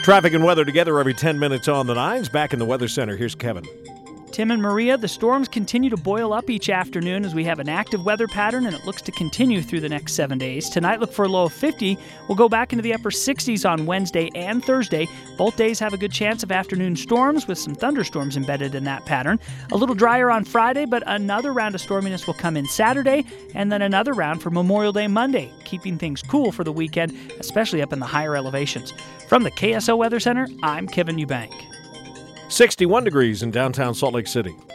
Traffic and weather together every 10 minutes on the nines. Back in the Weather Center, here's Kevin. Tim and Maria, the storms continue to boil up each afternoon as we have an active weather pattern, and it looks to continue through the next 7 days. Tonight, look for a low of 50. We'll go back into the upper 60s on Wednesday and Thursday. Both days have a good chance of afternoon storms with some thunderstorms embedded in that pattern. A little drier on Friday, but another round of storminess will come in Saturday, and then another round for Memorial Day Monday, keeping things cool for the weekend, especially up in the higher elevations. From the KSO Weather Center, I'm Kevin Eubank. 61 degrees in downtown Salt Lake City.